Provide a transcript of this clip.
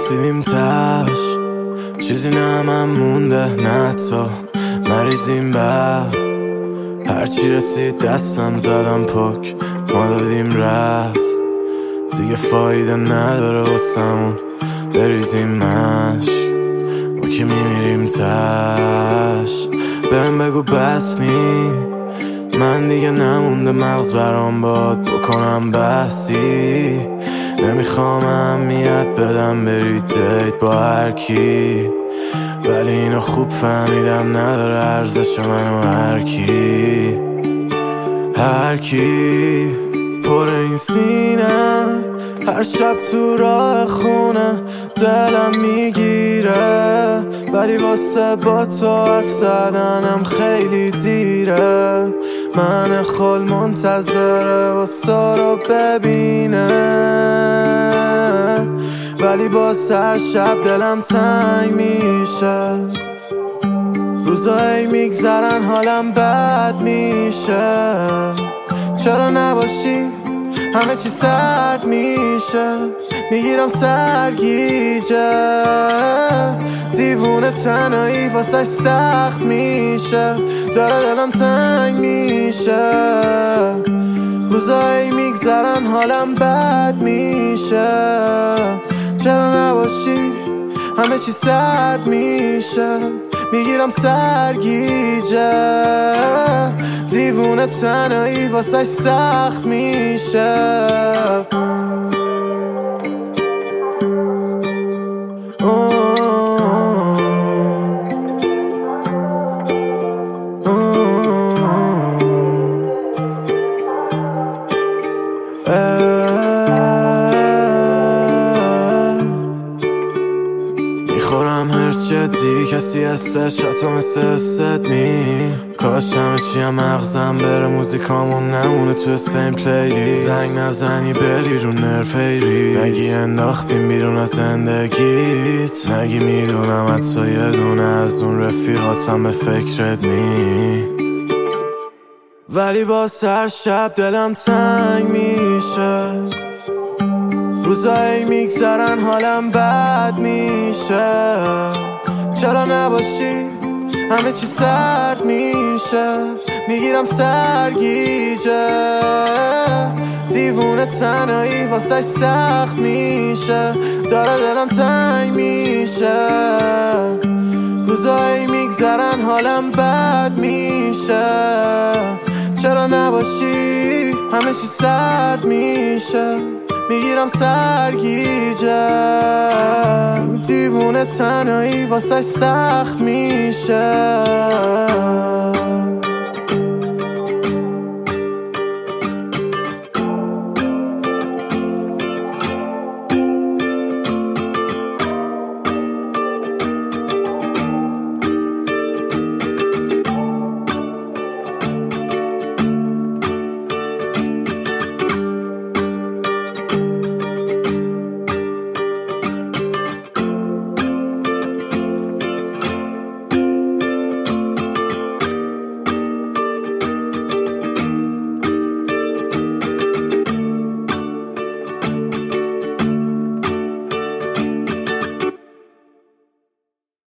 رسیدیم تاش، چیزی نه من مونده نه تو، مریضیم بعد هرچی رسید دستم زدم پک، ما دادیم رفت دیگه فایده نداره واسمون بریزیم مشک، ما که میمیریم تاش. بهم بگو بس نی، من دیگه نمونده مغز برام باد بکنم بحثی، نمیخوام اهمیت بدم بری دیت با هر کی، ولی اینو خوب فهمیدم نداره ارزش منو هر کی پر این سینه، هر شب تو راه خونه دلم میگیره، ولی واسه با تو حرف زدنم خیلی دیره، من خل منتظره واسه رو ببینه، ولی با هر شب دلم تنگ میشه، روزایی میگذرن حالم بد میشه، چرا نباشی همه چی سرد میشه، میگیرم سرگیجه، دیوونه تنهایی واسه سخت میشه، داره دلم تنگ میشه، روزایی میگذرن حالم بد میشه، چرا نباشی همه چی سرد میشه، میگیرم سرگیجه، دیوونه تنهایی واسه سخت میشه. میخورم هرس جدی، کسی هستش حتی مثل استت نی، کاش همه چی هم مغزم بره موزیکامون نمونه تو سیم پلیلی، زنگ نزنی بری رو نرفیری، نگی انداختیم بیرون از زندگیت، نگی میدونم حتی یه دونه از اون رفیقاتم به فکرت نی، ولی با هر شب دلم تنگ میشه، روزایی میگذرن حالم بد میشه، چرا نباشی همه چی سرد میشه، میگیرم سرگیجه، دیوونه تنهایی واسه سخت میشه، داره دلم تنگ میشه، روزایی میگذرن حالم بد میشه، چرا نباشی همه چی سرد میشه، میگیرم سرگیجه، دیوونه تنهایی واسه سخت میشه.